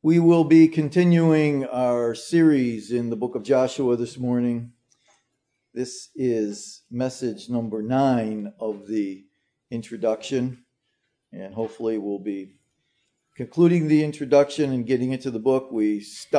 We will be continuing our series in the book of Joshua this morning. This is message number 9 of the introduction, and hopefully we'll be concluding the introduction and getting into the book. We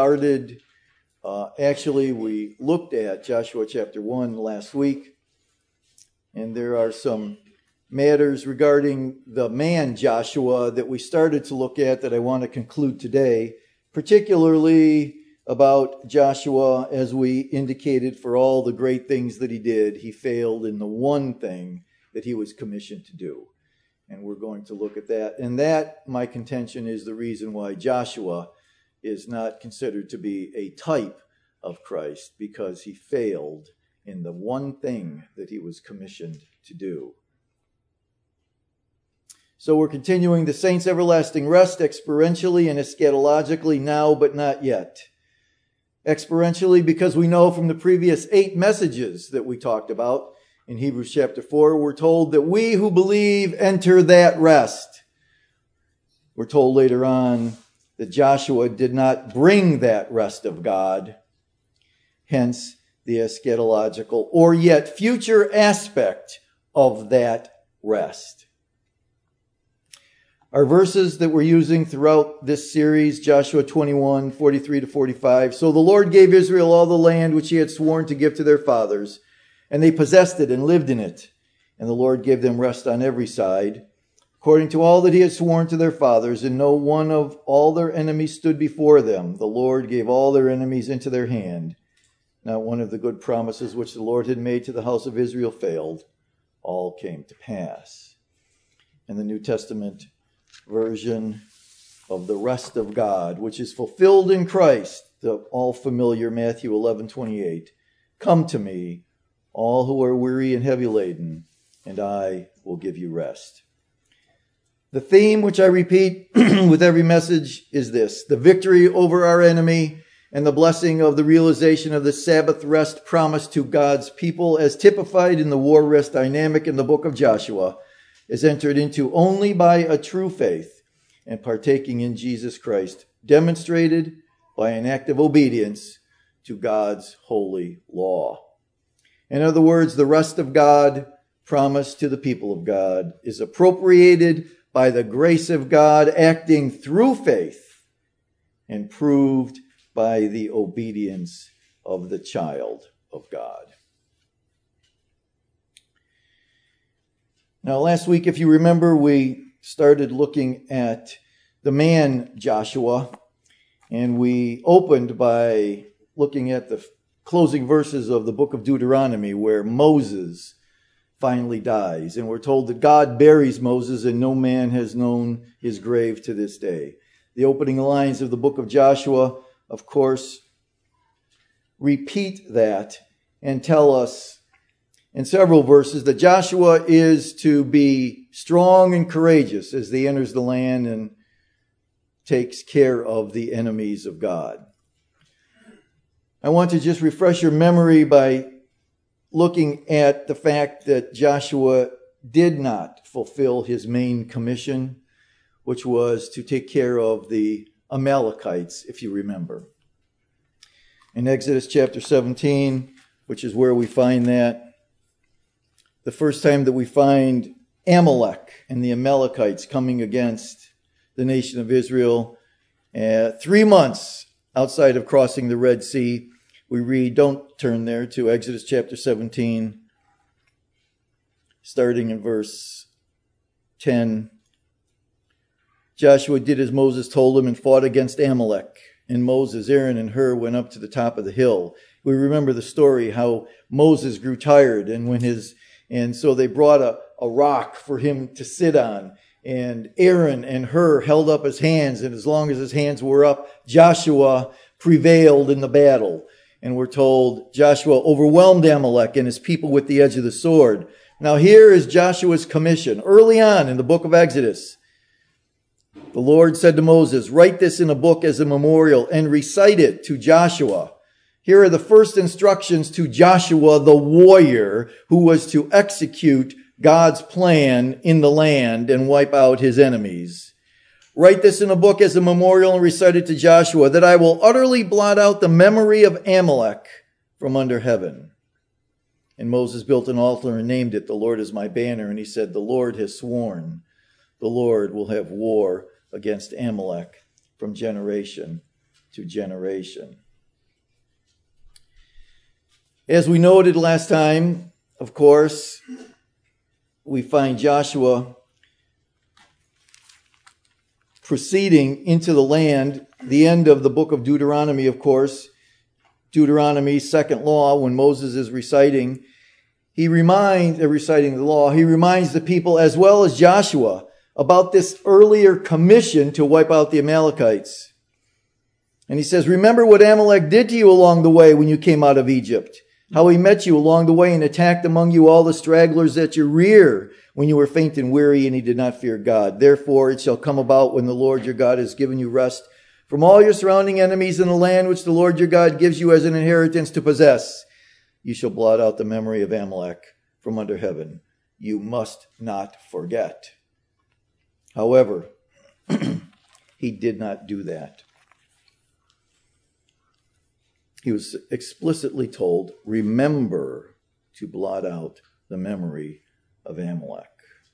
looked at Joshua chapter 1 last week, and there are some matters regarding the man Joshua that we started to look at that I want to conclude today, particularly about Joshua. As we indicated, for all the great things that he did, he failed in the one thing that he was commissioned to do. And we're going to look at that. And that, my contention, is the reason why Joshua is not considered to be a type of Christ, because he failed in the one thing that he was commissioned to do. So we're continuing the saints' everlasting rest experientially and eschatologically, now but not yet. Experientially, because we know from the previous 8 messages that we talked about in Hebrews chapter 4, we're told that we who believe enter that rest. We're told later on that Joshua did not bring that rest of God, hence the eschatological or yet future aspect of that rest. Our verses that we're using throughout this series, Joshua 21, 43 to 45. So the Lord gave Israel all the land which he had sworn to give to their fathers, and they possessed it and lived in it. And the Lord gave them rest on every side, according to all that he had sworn to their fathers, and no one of all their enemies stood before them. The Lord gave all their enemies into their hand. Not one of the good promises which the Lord had made to the house of Israel failed. All came to pass. In the New Testament version of the rest of God, which is fulfilled in Christ, the all familiar Matthew 11:28. Come to me, all who are weary and heavy laden, and I will give you rest. The theme, which I repeat with every message, is this: the victory over our enemy and the blessing of the realization of the Sabbath rest promised to God's people, as typified in the war rest dynamic in the book of Joshua, is entered into only by a true faith and partaking in Jesus Christ, demonstrated by an act of obedience to God's holy law. In other words, the rest of God promised to the people of God is appropriated by the grace of God acting through faith and proved by the obedience of the child of God. Now, last week, if you remember, we started looking at the man Joshua, and we opened by looking at the closing verses of the book of Deuteronomy, where Moses finally dies. And we're told that God buries Moses, and no man has known his grave to this day. The opening lines of the book of Joshua, of course, repeat that and tell us in several verses that Joshua is to be strong and courageous as he enters the land and takes care of the enemies of God. I want to just refresh your memory by looking at the fact that Joshua did not fulfill his main commission, which was to take care of the Amalekites, if you remember. In Exodus chapter 17, which is where we find that, the first time that we find Amalek and the Amalekites coming against the nation of Israel, 3 months outside of crossing the Red Sea, we read, don't turn there, to Exodus chapter 17, starting in verse 10. Joshua did as Moses told him and fought against Amalek. And Moses, Aaron, and Hur went up to the top of the hill. We remember the story how Moses grew tired, and so they brought a rock for him to sit on. And Aaron and Hur held up his hands, and as long as his hands were up, Joshua prevailed in the battle. And we're told Joshua overwhelmed Amalek and his people with the edge of the sword. Now here is Joshua's commission. Early on in the book of Exodus, the Lord said to Moses, write this in a book as a memorial and recite it to Joshua. Here are the first instructions to Joshua, the warrior, who was to execute God's plan in the land and wipe out his enemies. Write this in a book as a memorial and recite it to Joshua, that I will utterly blot out the memory of Amalek from under heaven. And Moses built an altar and named it, The Lord is my banner. And he said, the Lord has sworn, the Lord will have war against Amalek from generation to generation. As we noted last time, of course, we find Joshua proceeding into the land, the end of the book of Deuteronomy, of course, Deuteronomy's second law, when Moses is reciting the law, he reminds the people as well as Joshua about this earlier commission to wipe out the Amalekites. And he says, remember what Amalek did to you along the way when you came out of Egypt, how he met you along the way and attacked among you all the stragglers at your rear when you were faint and weary, and he did not fear God. Therefore it shall come about when the Lord your God has given you rest from all your surrounding enemies in the land which the Lord your God gives you as an inheritance to possess, you shall blot out the memory of Amalek from under heaven. You must not forget. However, he did not do that. He was explicitly told, remember to blot out the memory of Amalek.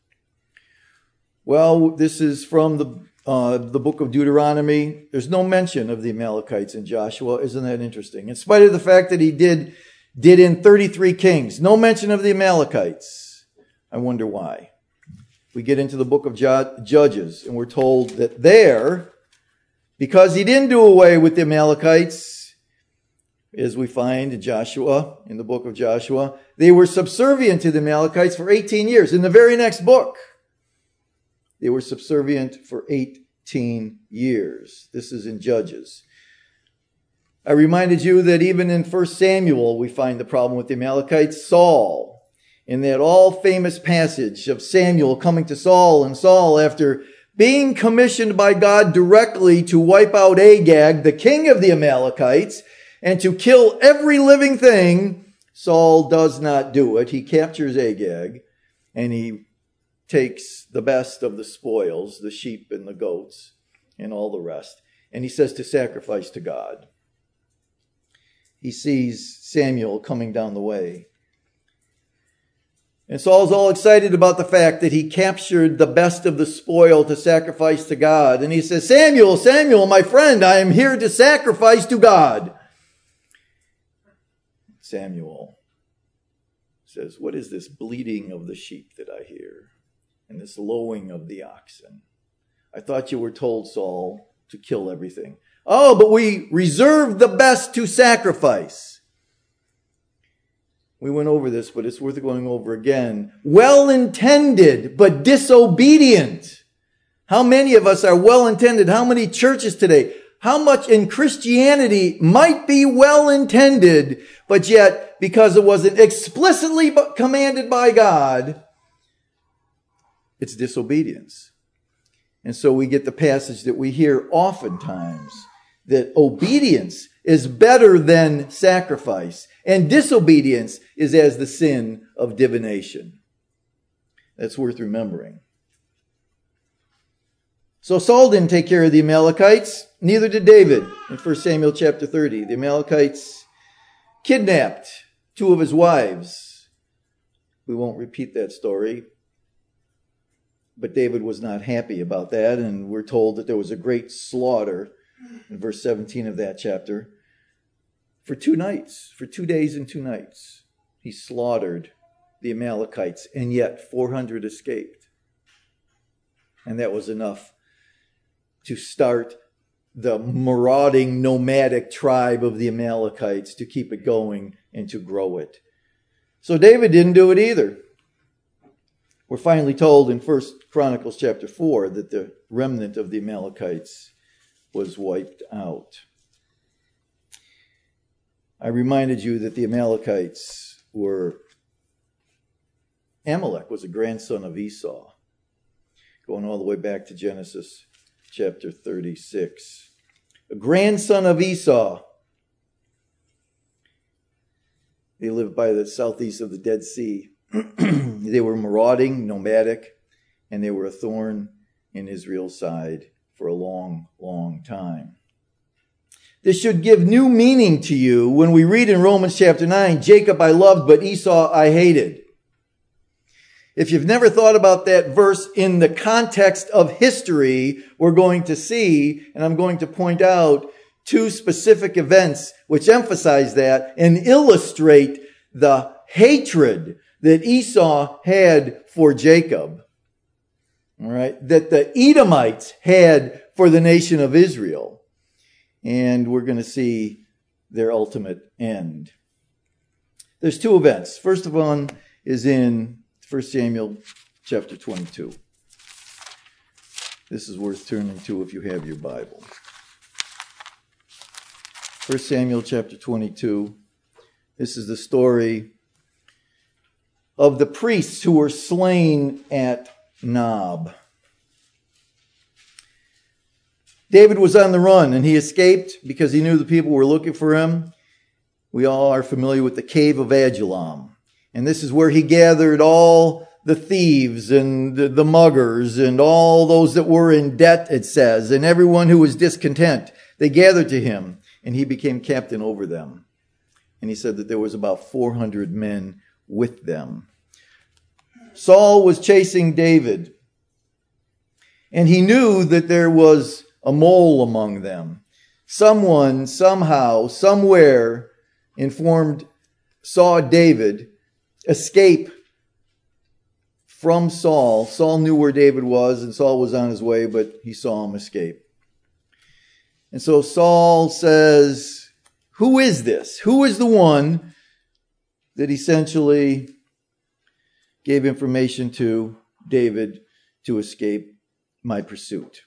Well, this is from the book of Deuteronomy. There's no mention of the Amalekites in Joshua. Isn't that interesting? In spite of the fact that he did in 33 kings, no mention of the Amalekites. I wonder why. We get into the book of Judges, and we're told that there, because he didn't do away with the Amalekites, as we find in the book of Joshua, they were subservient to the Amalekites for 18 years. In the very next book, they were subservient for 18 years. This is in Judges. I reminded you that even in 1 Samuel, we find the problem with the Amalekites. Saul, in that all famous passage of Samuel coming to Saul, and Saul, after being commissioned by God directly to wipe out Agag, the king of the Amalekites, and to kill every living thing, Saul does not do it. He captures Agag, and he takes the best of the spoils, the sheep and the goats, and all the rest, and he says to sacrifice to God. He sees Samuel coming down the way. And Saul's all excited about the fact that he captured the best of the spoil to sacrifice to God. And he says, Samuel, Samuel, my friend, I am here to sacrifice to God. Samuel says, what is this bleating of the sheep that I hear, and this lowing of the oxen? I thought you were told, Saul, to kill everything. Oh, but we reserve the best to sacrifice. We went over this, but it's worth going over again. Well-intended, but disobedient. How many of us are well-intended? How many churches today? How much in Christianity might be well-intended, but yet, because it wasn't explicitly commanded by God, it's disobedience. And so we get the passage that we hear oftentimes, that obedience is better than sacrifice, and disobedience is as the sin of divination. That's worth remembering. So Saul didn't take care of the Amalekites, neither did David. In 1 Samuel chapter 30, the Amalekites kidnapped two of his wives. We won't repeat that story, but David was not happy about that, and we're told that there was a great slaughter in verse 17 of that chapter. For 2 nights, for 2 days and 2 nights, he slaughtered the Amalekites, and yet 400 escaped. And that was enough to start the marauding nomadic tribe of the Amalekites, to keep it going and to grow it. So David didn't do it either. We're finally told in 1 Chronicles chapter 4 that the remnant of the Amalekites was wiped out. I reminded you that the Amalekites Amalek was a grandson of Esau, going all the way back to Genesis chapter 36. A grandson of Esau. They lived by the southeast of the Dead Sea. They were marauding, nomadic, and they were a thorn in Israel's side for a long, long time. This should give new meaning to you when we read in Romans chapter 9, Jacob I loved, but Esau I hated. If you've never thought about that verse in the context of history, we're going to see, and I'm going to point out two specific events which emphasize that and illustrate the hatred that Esau had for Jacob. All right, that the Edomites had for the nation of Israel. And we're going to see their ultimate end. There's two events. First of all is in 1 Samuel chapter 22. This is worth turning to if you have your Bible. 1 Samuel chapter 22. This is the story of the priests who were slain at Nob. David was on the run and he escaped because he knew the people were looking for him. We all are familiar with the cave of Adullam. And this is where he gathered all the thieves and the muggers and all those that were in debt, it says, and everyone who was discontent. They gathered to him and he became captain over them. And he said that there was about 400 men with them. Saul was chasing David. And he knew that there was a mole among them. Someone, somehow, somewhere saw David escape from Saul. Saul knew where David was, and Saul was on his way, but he saw him escape. And so Saul says, who is this? Who is the one that essentially gave information to David to escape my pursuit?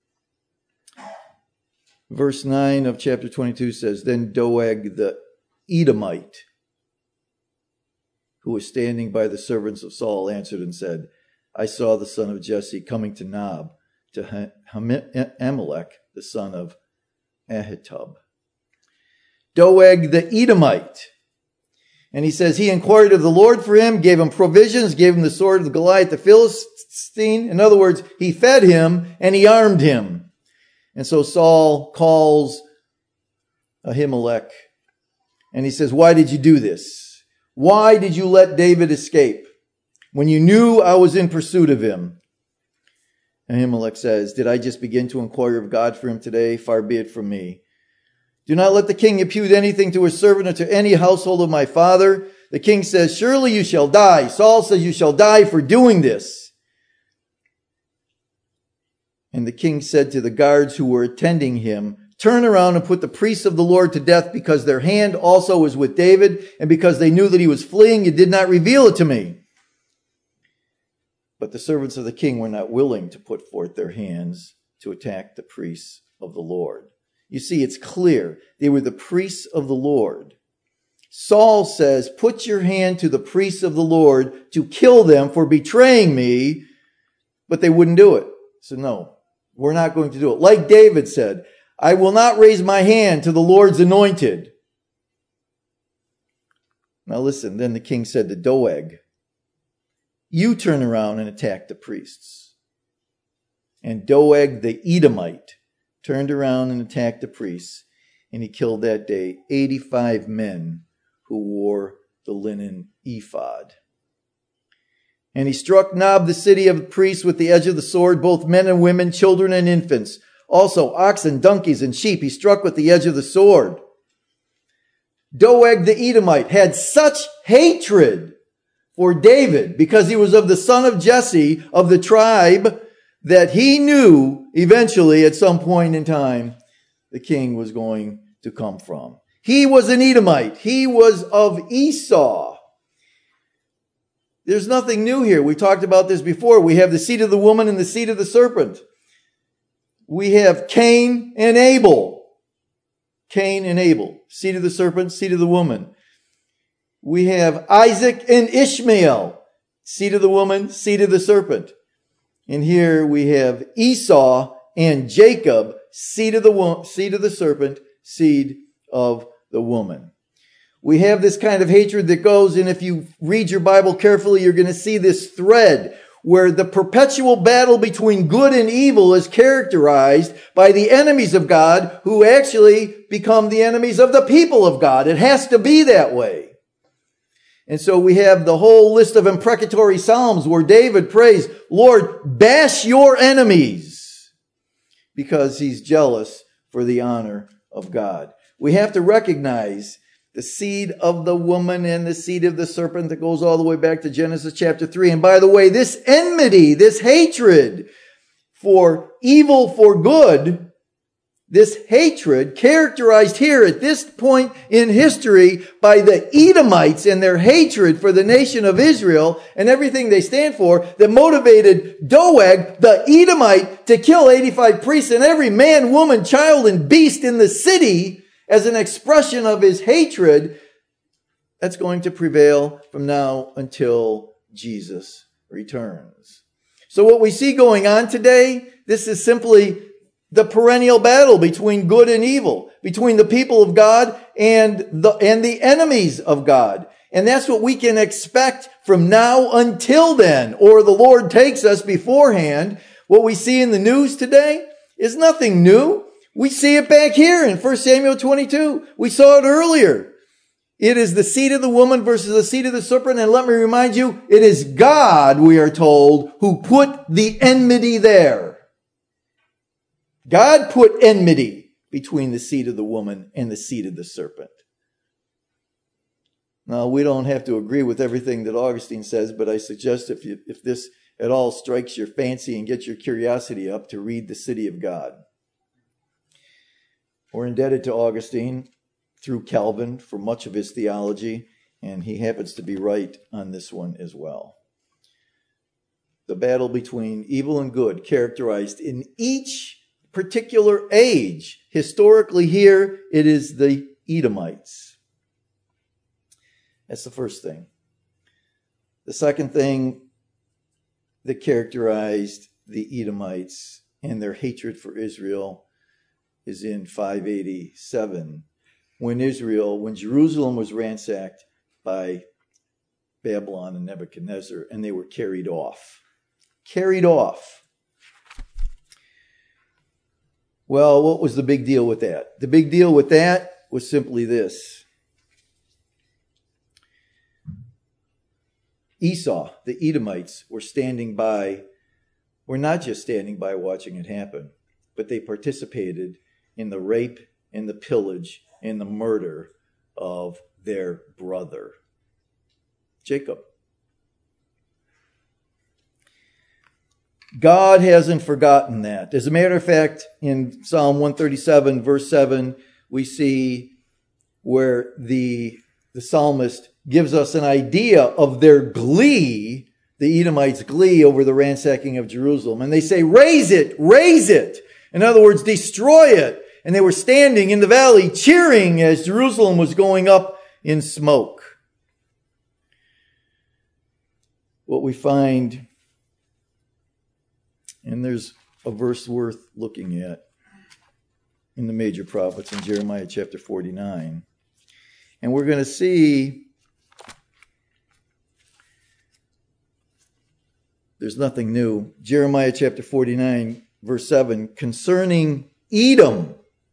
Verse 9 of chapter 22 says, Then Doeg the Edomite, who was standing by the servants of Saul, answered and said, I saw the son of Jesse coming to Nob, to Ahimelech, the son of Ahitub. Doeg the Edomite. And he says, he inquired of the Lord for him, gave him provisions, gave him the sword of Goliath the Philistine. In other words, he fed him and he armed him. And so Saul calls Ahimelech and he says, why did you do this? Why did you let David escape when you knew I was in pursuit of him? Ahimelech says, did I just begin to inquire of God for him today? Far be it from me. Do not let the king impute anything to his servant or to any household of my father. The king says, surely you shall die. Saul says, you shall die for doing this. And the king said to the guards who were attending him, turn around and put the priests of the Lord to death, because their hand also was with David, and because they knew that he was fleeing, you did not reveal it to me. But the servants of the king were not willing to put forth their hands to attack the priests of the Lord. You see, it's clear. They were the priests of the Lord. Saul says, put your hand to the priests of the Lord to kill them for betraying me, but they wouldn't do it. So no. We're not going to do it. Like David said, I will not raise my hand to the Lord's anointed. Now listen, then the king said to Doeg, you turn around and attack the priests. And Doeg the Edomite turned around and attacked the priests, and he killed that day 85 men who wore the linen ephod. And he struck Nob, the city of the priests, with the edge of the sword, both men and women, children and infants. Also oxen, donkeys, and sheep he struck with the edge of the sword. Doeg the Edomite had such hatred for David because he was of the son of Jesse of the tribe that he knew eventually at some point in time the king was going to come from. He was an Edomite. He was of Esau. There's nothing new here. We talked about this before. We have the seed of the woman and the seed of the serpent. We have Cain and Abel. Cain and Abel. Seed of the serpent, seed of the woman. We have Isaac and Ishmael. Seed of the woman, seed of the serpent. And here we have Esau and Jacob. Seed of the serpent, seed of the woman. We have this kind of hatred that goes, and if you read your Bible carefully, you're going to see this thread where the perpetual battle between good and evil is characterized by the enemies of God who actually become the enemies of the people of God. It has to be that way. And so we have the whole list of imprecatory psalms where David prays, Lord, bash your enemies, because he's jealous for the honor of God. We have to recognize the seed of the woman and the seed of the serpent that goes all the way back to Genesis chapter 3. And by the way, this enmity, this hatred for evil for good, this hatred characterized here at this point in history by the Edomites and their hatred for the nation of Israel and everything they stand for, that motivated Doeg, the Edomite, to kill 85 priests and every man, woman, child, and beast in the city as an expression of his hatred. That's going to prevail from now until Jesus returns. So what we see going on today, this is simply the perennial battle between good and evil, between the people of God and the enemies of God. And that's what we can expect from now until then, or the Lord takes us beforehand. What we see in the news today is nothing new. We see it back here in 1 Samuel 22. We saw it earlier. It is the seed of the woman versus the seed of the serpent. And let me remind you, it is God, we are told, who put the enmity there. God put enmity between the seed of the woman and the seed of the serpent. Now, we don't have to agree with everything that Augustine says, but I suggest if this at all strikes your fancy and gets your curiosity up, to read The City of God. We're indebted to Augustine through Calvin for much of his theology, and he happens to be right on this one as well. The battle between evil and good, characterized in each particular age. Historically here, it is the Edomites. That's the first thing. The second thing that characterized the Edomites and their hatred for Israel is in 587, when Jerusalem was ransacked by Babylon and Nebuchadnezzar, and they were carried off. Carried off. Well, what was the big deal with that? The big deal with that was simply this. Esau, the Edomites, were not just standing by watching it happen, but they participated in the rape and the pillage and the murder of their brother, Jacob. God hasn't forgotten that. As a matter of fact, in Psalm 137, verse 7, we see where the psalmist gives us an idea of their glee, the Edomites' glee over the ransacking of Jerusalem. And they say, raise it, raise it. In other words, destroy it. And they were standing in the valley cheering as Jerusalem was going up in smoke. What we find, and there's a verse worth looking at in the major prophets in Jeremiah chapter 49. And we're going to see there's nothing new. Jeremiah chapter 49, verse 7, concerning Edom.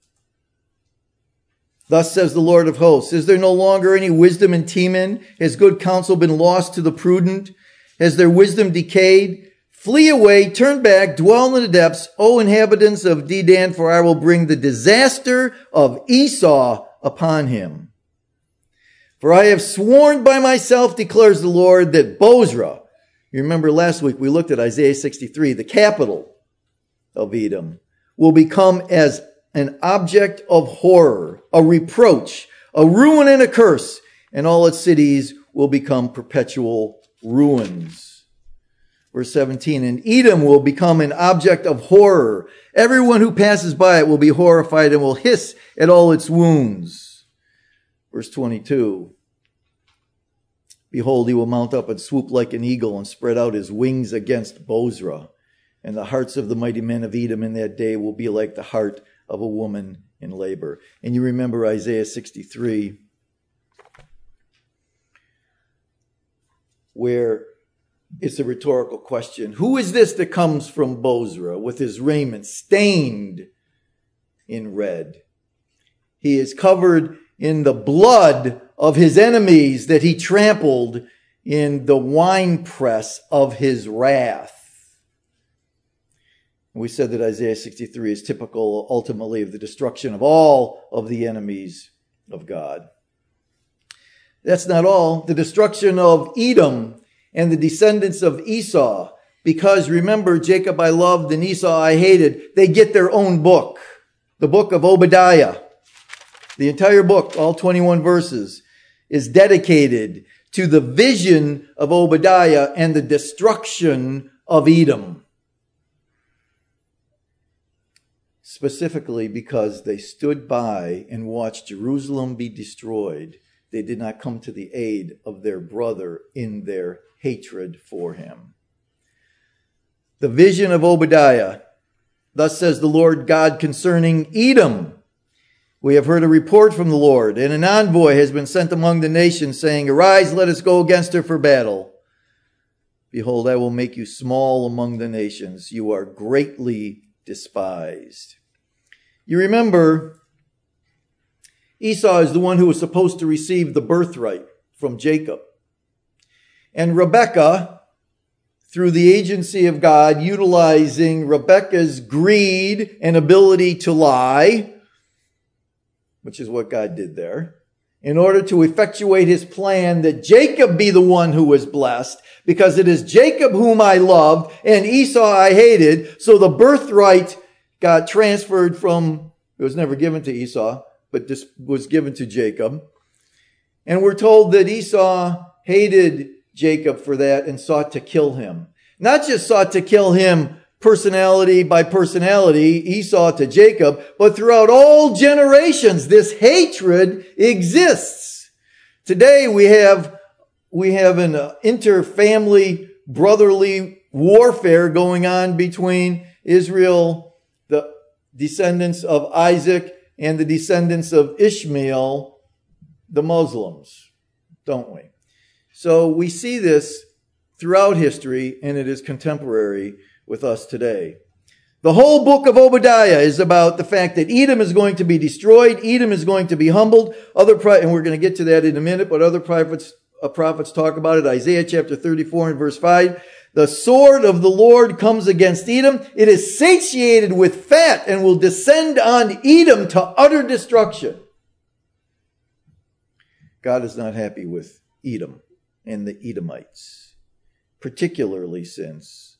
Thus says the Lord of hosts, is there no longer any wisdom in Teman? Has good counsel been lost to the prudent? Has their wisdom decayed? Flee away, turn back, dwell in the depths, O inhabitants of Dedan, for I will bring the disaster of Esau upon him. For I have sworn by myself, declares the Lord, that Bozrah, you remember last week we looked at Isaiah 63, the capital of Edom, will become as an object of horror, a reproach, a ruin and a curse, and all its cities will become perpetual ruins. Verse 17, and Edom will become an object of horror. Everyone who passes by it will be horrified and will hiss at all its wounds. Verse 22, behold, he will mount up and swoop like an eagle and spread out his wings against Bozrah. And the hearts of the mighty men of Edom in that day will be like the heart of a woman in labor. And you remember Isaiah 63, where It's a rhetorical question. Who is this that comes from Bozrah with his raiment stained in red? He is covered in the blood of his enemies that he trampled in the winepress of his wrath. We said that Isaiah 63 is typical ultimately of the destruction of all of the enemies of God. That's not all. The destruction of Edom and the descendants of Esau, because remember, Jacob I loved and Esau I hated, they get their own book, the book of Obadiah. The entire book, all 21 verses, is dedicated to the vision of Obadiah and the destruction of Edom. Specifically because they stood by and watched Jerusalem be destroyed, they did not come to the aid of their brother in their hatred for him. The vision of Obadiah. Thus says the Lord God concerning Edom. We have heard a report from the Lord, and an envoy has been sent among the nations, saying, Arise, let us go against her for battle. Behold, I will make you small among the nations. You are greatly despised. You remember, Esau is the one who was supposed to receive the birthright from Jacob. And Rebekah, through the agency of God, utilizing Rebekah's greed and ability to lie, which is what God did there, in order to effectuate his plan that Jacob be the one who was blessed, because it is Jacob whom I loved and Esau I hated. So the birthright got transferred from, it was never given to Esau, but this was given to Jacob. And we're told that Esau hated Jacob for that and sought to kill him. Not just sought to kill him personality by personality, Esau to Jacob, but throughout all generations, this hatred exists. Today we have an inter-family brotherly warfare going on between Israel, the descendants of Isaac, and the descendants of Ishmael, the Muslims, don't we? So we see this throughout history, and it is contemporary with us today. The whole book of Obadiah is about the fact that Edom is going to be destroyed. Edom is going to be humbled. And we're going to get to that in a minute, but other prophets talk about it. Isaiah chapter 34 and verse 5. The sword of the Lord comes against Edom. It is satiated with fat and will descend on Edom to utter destruction. God is not happy with Edom and the Edomites, particularly since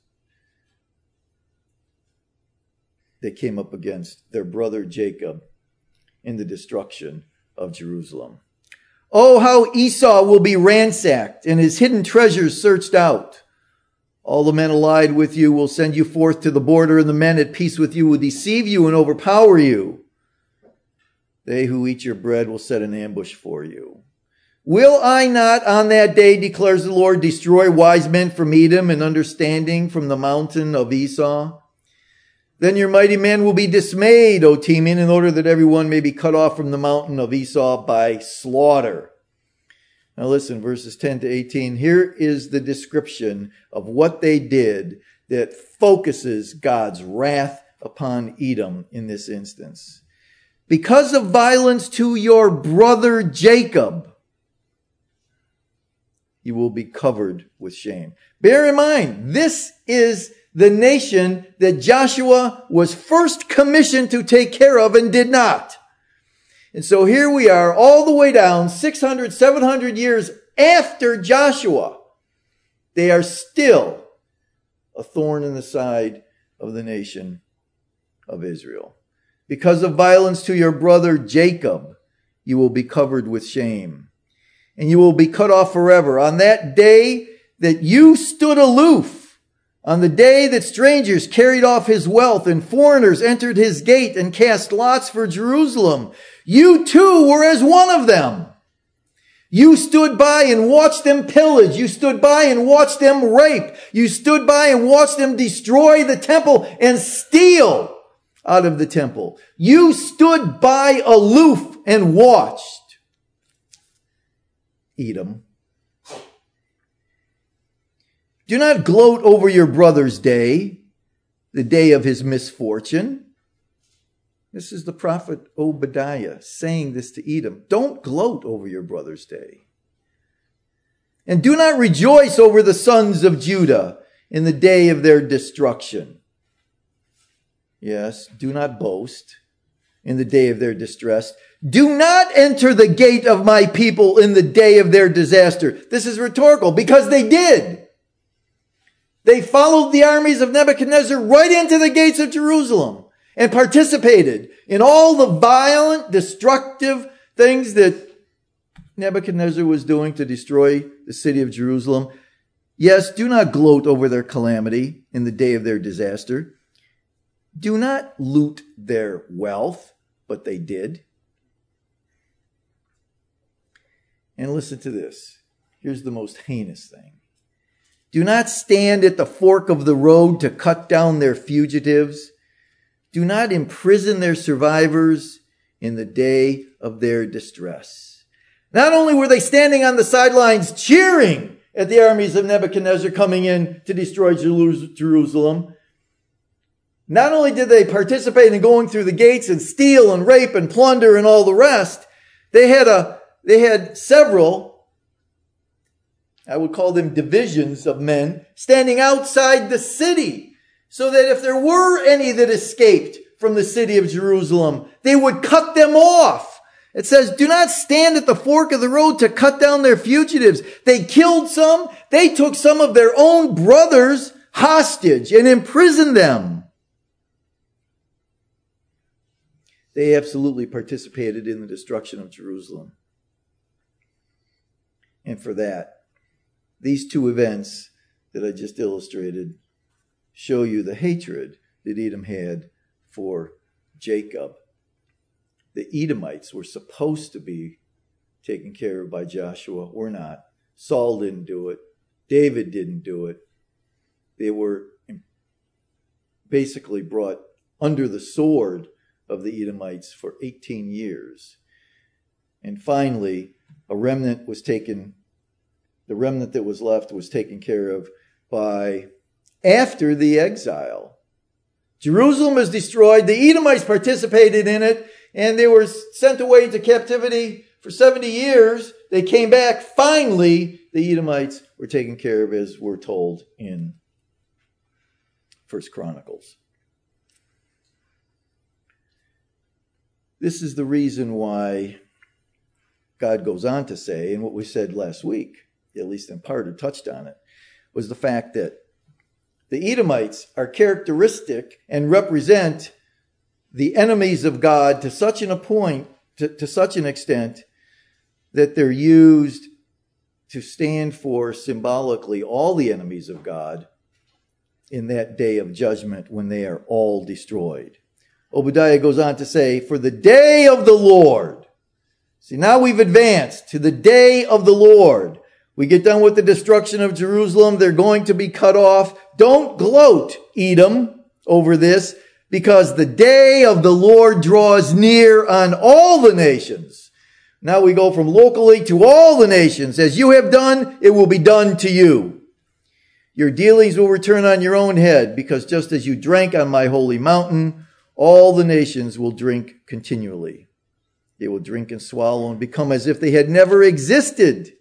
they came up against their brother Jacob in the destruction of Jerusalem. Oh, how Esau will be ransacked and his hidden treasures searched out. All the men allied with you will send you forth to the border, and the men at peace with you will deceive you and overpower you. They who eat your bread will set an ambush for you. Will I not on that day, declares the Lord, destroy wise men from Edom and understanding from the mountain of Esau? Then your mighty men will be dismayed, O Teman, in order that everyone may be cut off from the mountain of Esau by slaughter. Now listen, verses 10 to 18. Here is the description of what they did that focuses God's wrath upon Edom in this instance. Because of violence to your brother Jacob, you will be covered with shame. Bear in mind, this is the nation that Joshua was first commissioned to take care of and did not. And so here we are all the way down 600, 700 years after Joshua. They are still a thorn in the side of the nation of Israel. Because of violence to your brother Jacob, you will be covered with shame, and you will be cut off forever. On that day that you stood aloof, on the day that strangers carried off his wealth and foreigners entered his gate and cast lots for Jerusalem, you too were as one of them. You stood by and watched them pillage. You stood by and watched them rape. You stood by and watched them destroy the temple and steal out of the temple. You stood by aloof and watched. Edom. Do not gloat over your brother's day, the day of his misfortune. This is the prophet Obadiah saying this to Edom. Don't gloat over your brother's day. And do not rejoice over the sons of Judah in the day of their destruction. Yes, do not boast in the day of their distress. Do not enter the gate of my people in the day of their disaster. This is rhetorical because they did. They followed the armies of Nebuchadnezzar right into the gates of Jerusalem and participated in all the violent, destructive things that Nebuchadnezzar was doing to destroy the city of Jerusalem. Yes, do not gloat over their calamity in the day of their disaster. Do not loot their wealth, but they did. And listen to this. Here's the most heinous thing. Do not stand at the fork of the road to cut down their fugitives. Do not imprison their survivors in the day of their distress. Not only were they standing on the sidelines cheering at the armies of Nebuchadnezzar coming in to destroy Jerusalem, not only did they participate in going through the gates and steal and rape and plunder and all the rest, they had several, I would call them divisions of men, standing outside the city, so that if there were any that escaped from the city of Jerusalem, they would cut them off. It says, do not stand at the fork of the road to cut down their fugitives. They killed some. They took some of their own brothers hostage and imprisoned them. They absolutely participated in the destruction of Jerusalem. And for that, these two events that I just illustrated show you the hatred that Edom had for Jacob. The Edomites were supposed to be taken care of by Joshua, or not. Saul didn't do it. David didn't do it. They were basically brought under the sword of the Edomites for 18 years. And finally, the remnant that was left was taken care of after the exile. Jerusalem was destroyed. The Edomites participated in it, and they were sent away into captivity for 70 years. They came back. Finally, the Edomites were taken care of, as we're told in 1 Chronicles. This is the reason why God goes on to say, and what we said last week, at least in part, or touched on it, was the fact that the Edomites are characteristic and represent the enemies of God to such an extent that they're used to stand for symbolically all the enemies of God in that day of judgment when they are all destroyed. Obadiah goes on to say, for the day of the Lord. See, now we've advanced to the day of the Lord. We get done with the destruction of Jerusalem. They're going to be cut off. Don't gloat, Edom, over this, because the day of the Lord draws near on all the nations. Now we go from locally to all the nations. As you have done, it will be done to you. Your dealings will return on your own head, because just as you drank on my holy mountain, all the nations will drink continually. They will drink and swallow and become as if they had never existed.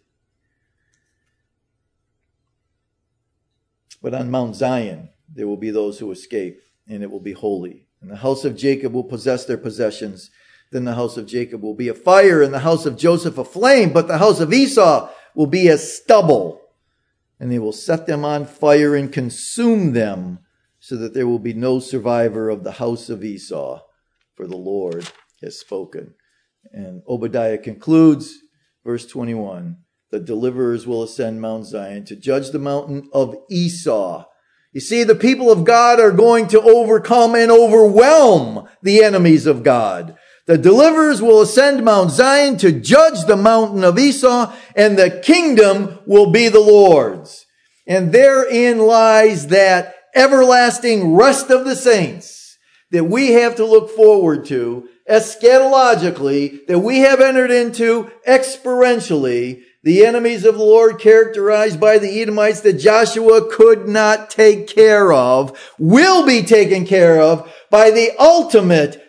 But on Mount Zion, there will be those who escape, and it will be holy. And the house of Jacob will possess their possessions. Then the house of Jacob will be a fire, and the house of Joseph a flame. But the house of Esau will be as stubble. And they will set them on fire and consume them, so that there will be no survivor of the house of Esau. For the Lord has spoken. And Obadiah concludes, verse 21. The deliverers will ascend Mount Zion to judge the mountain of Esau. You see, the people of God are going to overcome and overwhelm the enemies of God. The deliverers will ascend Mount Zion to judge the mountain of Esau, and the kingdom will be the Lord's. And therein lies that everlasting rest of the saints that we have to look forward to eschatologically, that we have entered into experientially, The enemies of the Lord, characterized by the Edomites that Joshua could not take care of, will be taken care of by the ultimate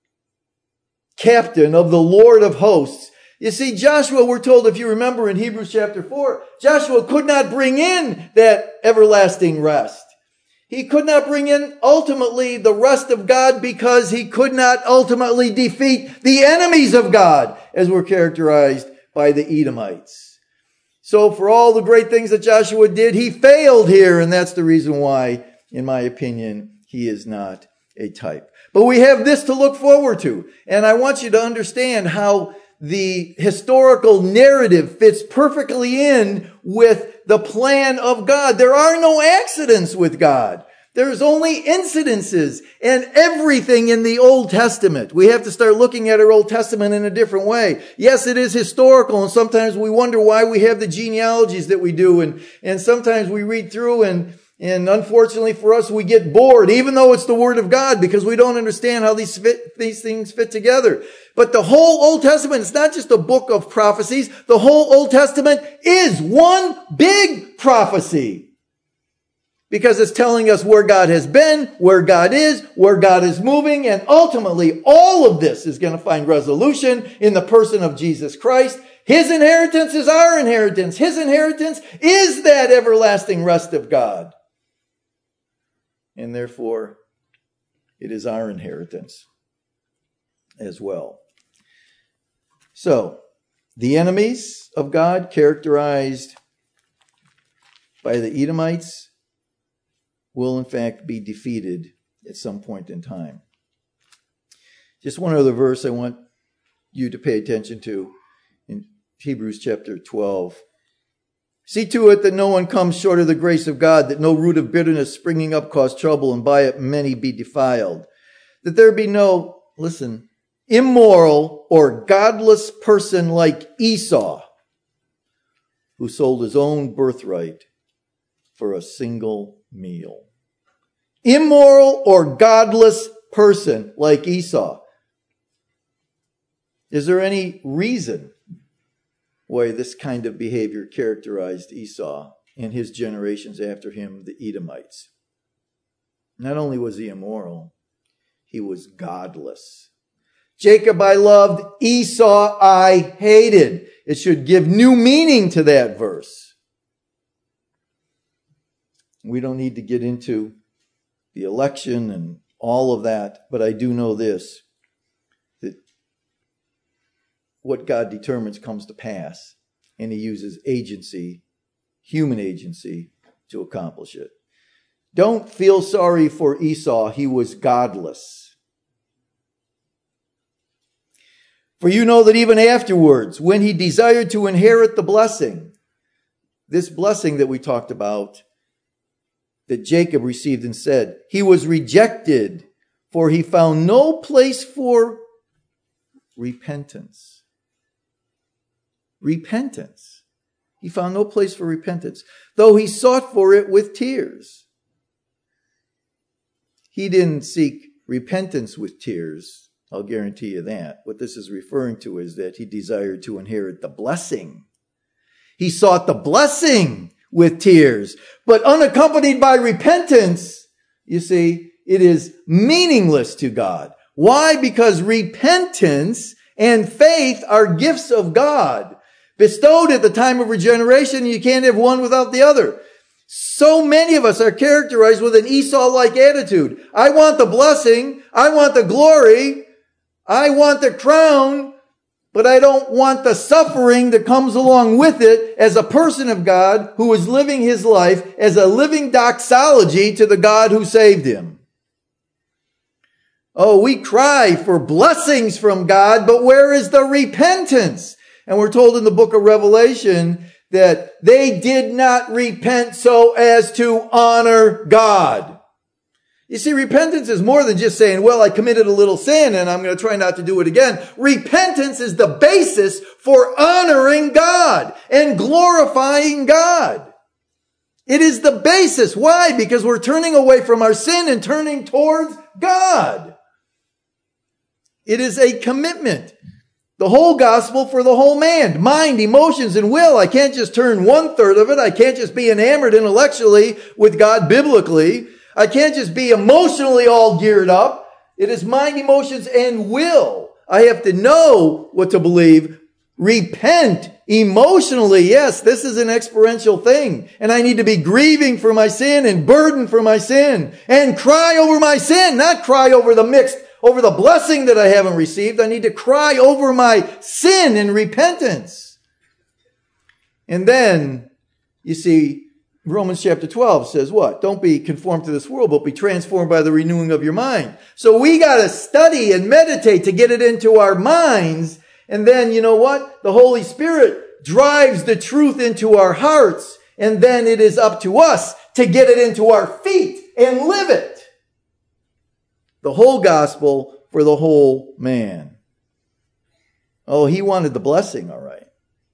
captain of the Lord of hosts. You see, Joshua, we're told, if you remember in Hebrews chapter 4, Joshua could not bring in that everlasting rest. He could not bring in ultimately the rest of God because he could not ultimately defeat the enemies of God, as were characterized by the Edomites. So for all the great things that Joshua did, he failed here, and that's the reason why, in my opinion, he is not a type. But we have this to look forward to, and I want you to understand how the historical narrative fits perfectly in with the plan of God. There are no accidents with God. There's only incidences, and everything in the Old Testament. We have to start looking at our Old Testament in a different way. Yes, it is historical, and sometimes we wonder why we have the genealogies that we do, and sometimes we read through and unfortunately for us, we get bored, even though it's the Word of God, because we don't understand how these things fit together. But the whole Old Testament, it's not just a book of prophecies. The whole Old Testament is one big prophecy. Because it's telling us where God has been, where God is moving, and ultimately all of this is going to find resolution in the person of Jesus Christ. His inheritance is our inheritance. His inheritance is that everlasting rest of God. And therefore, it is our inheritance as well. So, the enemies of God, characterized by the Edomites, will in fact be defeated at some point in time. Just one other verse I want you to pay attention to in Hebrews chapter 12. See to it that no one comes short of the grace of God, that no root of bitterness springing up cause trouble, and by it many be defiled. That there be no, listen, immoral or godless person like Esau, who sold his own birthright for a single meal. Immoral or godless person like Esau. Is there any reason why this kind of behavior characterized Esau and his generations after him, the Edomites? Not only was he immoral, he was godless. Jacob I loved, Esau I hated. It should give new meaning to that verse. We don't need to get into the election and all of that, but I do know this, that what God determines comes to pass, and he uses agency, human agency, to accomplish it. Don't feel sorry for Esau. He was godless. For you know that even afterwards, when he desired to inherit the blessing, this blessing that we talked about, that Jacob received and said, he was rejected, for he found no place for repentance. Repentance. He found no place for repentance, though he sought for it with tears. He didn't seek repentance with tears. I'll guarantee you that. What this is referring to is that he desired to inherit the blessing. He sought the blessing with tears, but unaccompanied by repentance, you see, it is meaningless to God. Why? Because repentance and faith are gifts of God, bestowed at the time of regeneration. You can't have one without the other. So many of us are characterized with an Esau-like attitude. I want the blessing, I want the glory, I want the crown, but I don't want the suffering that comes along with it as a person of God who is living his life as a living doxology to the God who saved him. Oh, we cry for blessings from God, but where is the repentance? And we're told in the book of Revelation that they did not repent so as to honor God. You see, repentance is more than just saying, well, I committed a little sin and I'm going to try not to do it again. Repentance is the basis for honoring God and glorifying God. It is the basis. Why? Because we're turning away from our sin and turning towards God. It is a commitment. The whole gospel for the whole man. Mind, emotions, and will. I can't just turn 1/3 of it. I can't just be enamored intellectually with God biblically. I can't just be emotionally all geared up. It is mind, emotions, and will. I have to know what to believe. Repent emotionally. Yes, this is an experiential thing. And I need to be grieving for my sin and burdened for my sin. And cry over my sin, not cry over the blessing that I haven't received. I need to cry over my sin in repentance. And then, you see, Romans chapter 12 says what? Don't be conformed to this world, but be transformed by the renewing of your mind. So we got to study and meditate to get it into our minds. And then, you know what? The Holy Spirit drives the truth into our hearts. And then it is up to us to get it into our feet and live it. The whole gospel for the whole man. Oh, he wanted the blessing, all right.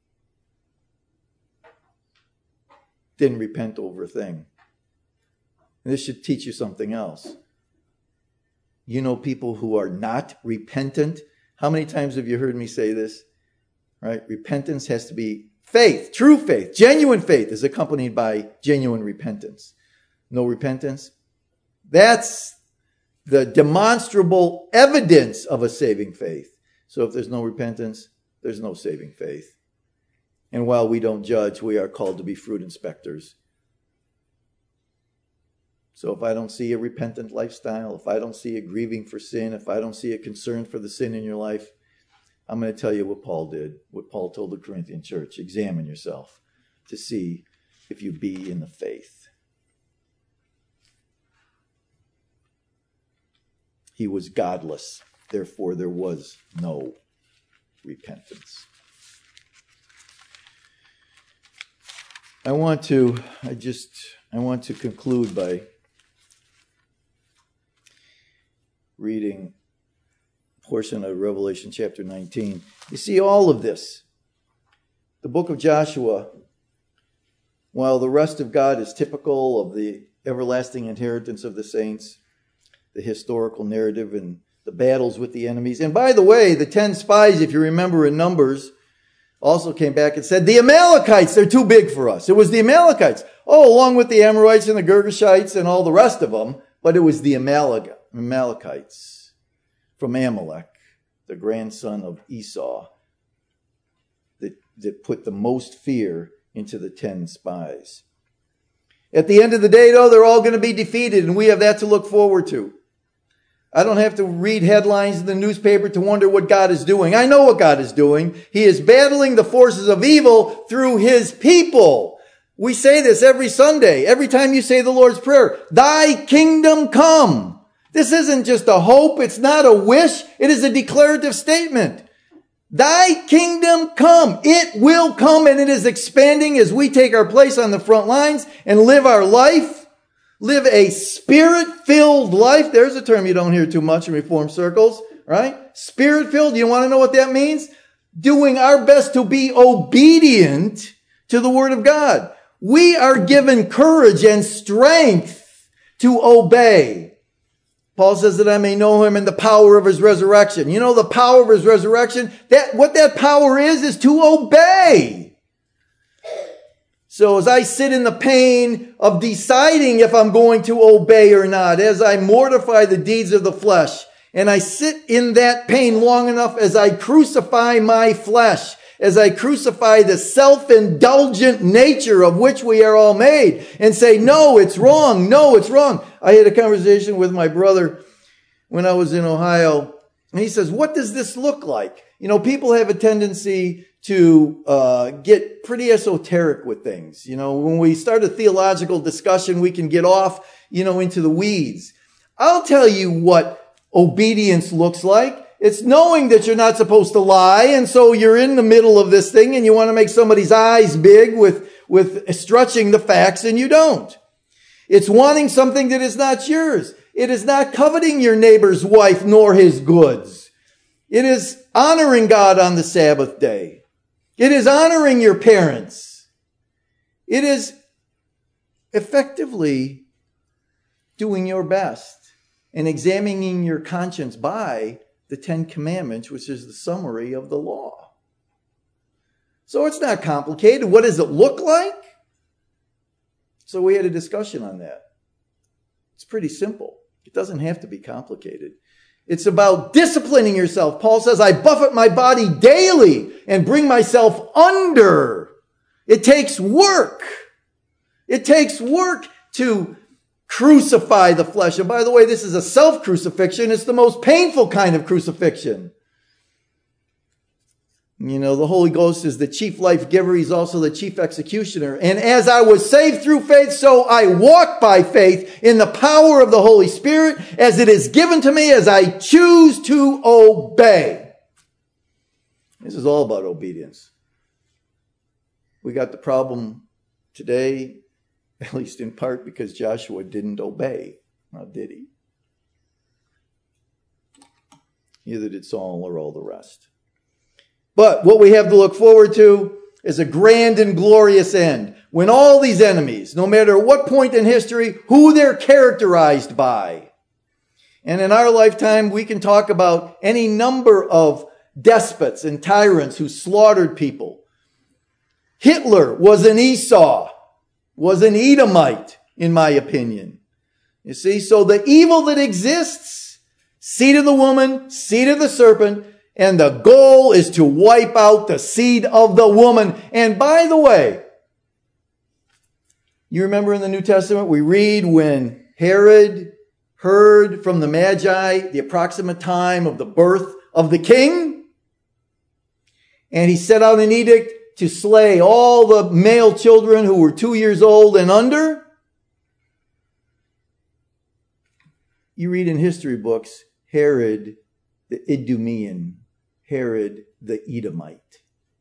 Didn't repent over a thing. And this should teach you something else. You know people who are not repentant. How many times have you heard me say this? Right? Repentance has to be faith, true faith, genuine faith is accompanied by genuine repentance. No repentance? That's the demonstrable evidence of a saving faith. So if there's no repentance, there's no saving faith. And while we don't judge, we are called to be fruit inspectors. So if I don't see a repentant lifestyle, if I don't see a grieving for sin, if I don't see a concern for the sin in your life, I'm going to tell you what Paul did, what Paul told the Corinthian church. Examine yourself to see if you be in the faith. He was godless. Therefore, there was no repentance. I want to conclude by reading a portion of Revelation chapter 19. You see all of this. The book of Joshua, while the rest of God is typical of the everlasting inheritance of the saints, the historical narrative and the battles with the enemies. And by the way, the 10 spies, if you remember in Numbers, also came back and said, the Amalekites, they're too big for us. It was the Amalekites. Oh, along with the Amorites and the Girgashites and all the rest of them. But it was the Amalekites from Amalek, the grandson of Esau, that put the most fear into the 10 spies. At the end of the day, though, they're all going to be defeated, and we have that to look forward to. I don't have to read headlines in the newspaper to wonder what God is doing. I know what God is doing. He is battling the forces of evil through his people. We say this every Sunday, every time you say the Lord's Prayer. Thy kingdom come. This isn't just a hope. It's not a wish. It is a declarative statement. Thy kingdom come. It will come, and it is expanding as we take our place on the front lines and live our life. Live a spirit-filled life. There's a term you don't hear too much in Reformed circles, right? Spirit-filled. You want to know what that means? Doing our best to be obedient to the Word of God. We are given courage and strength to obey. Paul says that I may know him in the power of his resurrection. You know the power of his resurrection? What that power is to obey. So as I sit in the pain of deciding if I'm going to obey or not, as I mortify the deeds of the flesh, and I sit in that pain long enough as I crucify my flesh, as I crucify the self-indulgent nature of which we are all made, and say, no, it's wrong. No, it's wrong. I had a conversation with my brother when I was in Ohio, and he says, what does this look like? You know, people have a tendency to get pretty esoteric with things. You know, when we start a theological discussion, we can get off, into the weeds. I'll tell you what obedience looks like. It's knowing that you're not supposed to lie, and so you're in the middle of this thing, and you want to make somebody's eyes big with stretching the facts, and you don't. It's wanting something that is not yours. It is not coveting your neighbor's wife nor his goods. It is honoring God on the Sabbath day. It is honoring your parents. It is effectively doing your best and examining your conscience by the Ten Commandments, which is the summary of the law. So it's not complicated. What does it look like? So we had a discussion on that. It's pretty simple. It doesn't have to be complicated. It's about disciplining yourself. Paul says, I buffet my body daily and bring myself under. It takes work. It takes work to crucify the flesh. And by the way, this is a self-crucifixion. It's the most painful kind of crucifixion. You know, the Holy Ghost is the chief life giver. He's also the chief executioner. And as I was saved through faith, so I walk by faith in the power of the Holy Spirit as it is given to me, as I choose to obey. This is all about obedience. We got the problem today, at least in part, because Joshua didn't obey. Now, did he? Neither did Saul or all the rest. But what we have to look forward to is a grand and glorious end, when all these enemies, no matter what point in history, who they're characterized by. And in our lifetime, we can talk about any number of despots and tyrants who slaughtered people. Hitler was an Esau, was an Edomite, in my opinion. You see, so the evil that exists, seed of the woman, seed of the serpent, and the goal is to wipe out the seed of the woman. And by the way, you remember in the New Testament, we read when Herod heard from the Magi the approximate time of the birth of the king. And he set out an edict to slay all the male children who were 2 years old and under. You read in history books, Herod the Idumean, Herod the Edomite.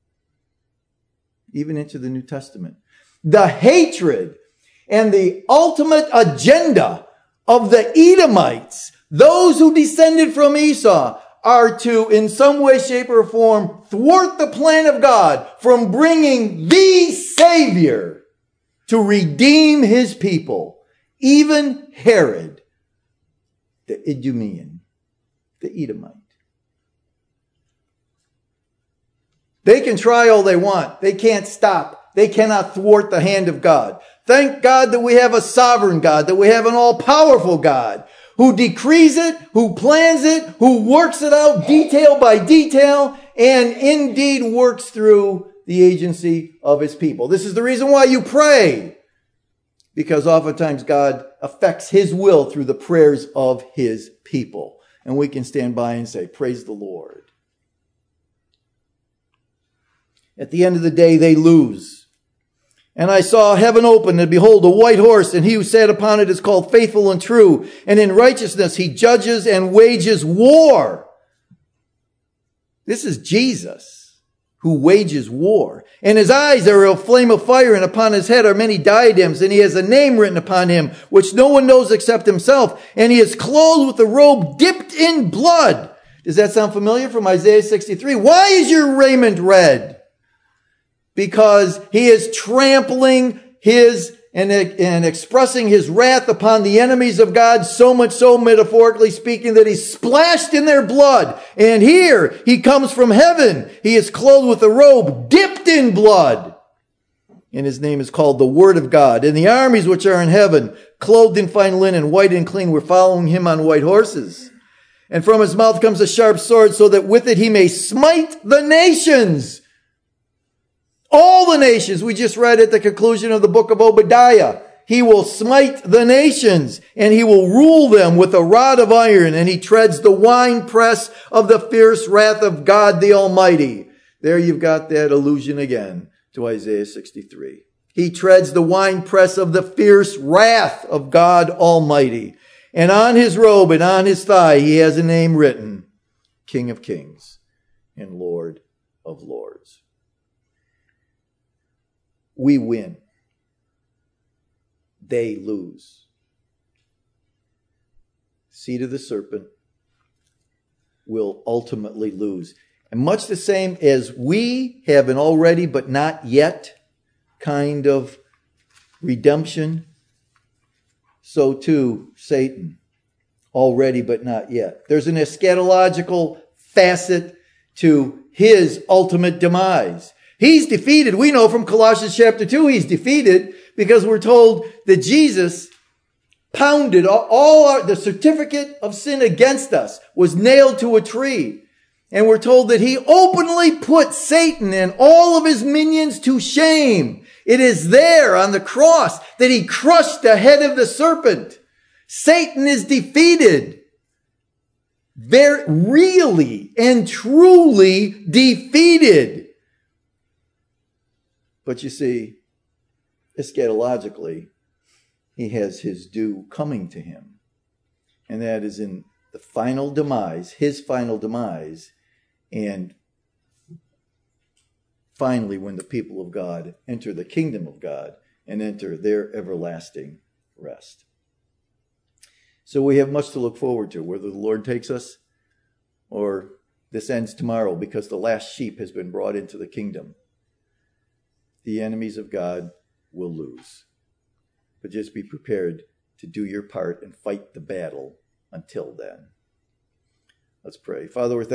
Even into the New Testament. The hatred and the ultimate agenda of the Edomites, those who descended from Esau, are to, in some way, shape, or form, thwart the plan of God from bringing the Savior to redeem his people. Even Herod, the Idumean, the Edomite. They can try all they want. They can't stop. They cannot thwart the hand of God. Thank God that we have a sovereign God, that we have an all-powerful God who decrees it, who plans it, who works it out detail by detail, and indeed works through the agency of his people. This is the reason why you pray, because oftentimes God affects his will through the prayers of his people. And we can stand by and say, praise the Lord. At the end of the day, they lose. And I saw heaven open, and behold, a white horse, and he who sat upon it is called Faithful and True. And in righteousness he judges and wages war. This is Jesus who wages war. And his eyes are a flame of fire, and upon his head are many diadems, and he has a name written upon him, which no one knows except himself. And he is clothed with a robe dipped in blood. Does that sound familiar from Isaiah 63? Why is your raiment red? Because he is trampling his and expressing his wrath upon the enemies of God, so much so, metaphorically speaking, that he's splashed in their blood. And here he comes from heaven. He is clothed with a robe dipped in blood. And his name is called the Word of God. And the armies which are in heaven, clothed in fine linen, white and clean, were following him on white horses. And from his mouth comes a sharp sword, so that with it he may smite the nations. All the nations. We just read at the conclusion of the book of Obadiah. He will smite the nations, and he will rule them with a rod of iron, and he treads the winepress of the fierce wrath of God the Almighty. There you've got that allusion again to Isaiah 63. He treads the winepress of the fierce wrath of God Almighty. And on his robe and on his thigh he has a name written, King of Kings and Lord of Lords. We win. They lose. Seed of the serpent will ultimately lose. And much the same as we have an already but not yet kind of redemption, so too Satan already, but not yet. There's an eschatological facet to his ultimate demise. He's defeated. We know from Colossians chapter 2, he's defeated because we're told that Jesus pounded the certificate of sin against us, was nailed to a tree. And we're told that he openly put Satan and all of his minions to shame. It is there on the cross that he crushed the head of the serpent. Satan is defeated. Very really and truly defeated. But you see, eschatologically, he has his due coming to him. And that is in the final demise, his final demise. And finally, when the people of God enter the kingdom of God and enter their everlasting rest. So we have much to look forward to, whether the Lord takes us or this ends tomorrow because the last sheep has been brought into the kingdom. The enemies of God will lose. But just be prepared to do your part and fight the battle until then. Let's pray. Father, we're